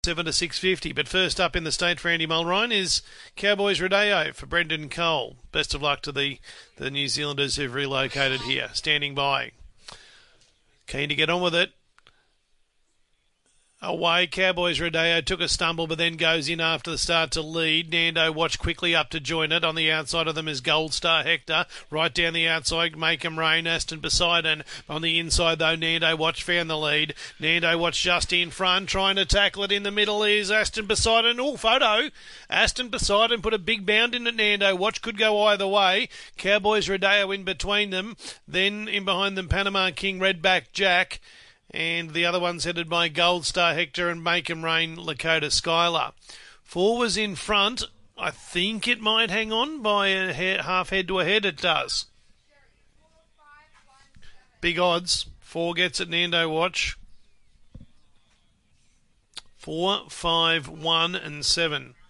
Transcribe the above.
7 to 650. But first up in the state for Andy Mulrine is Cowboys Rodeo for Brendan Cole. Best of luck to the New Zealanders who've relocated here. Standing by. Keen to get on with it. Away, Cowboys Rodeo took a stumble but then goes in after the start to lead. Nando Watch quickly up to join it. On the outside of them is Gold Star Hector. Right down the outside, Make 'em Rain, Aston Poseidon. On the inside though, Nando Watch found the lead. Nando Watch just in front, trying to tackle it. In the middle is Aston Poseidon. Oh, photo. Aston Poseidon put a big bound in at Nando Watch. Could go either way. Cowboys Rodeo in between them. Then in behind them, Panama King, Redback Jack. And the other one's headed by Gold Star Hector and Make 'em Rain, Lakota Skylar. 4 was in front. I think it might hang on by a half head to a head. It does. Big odds. 4 gets it, Nando Watch. 4, 5, 1 and 7.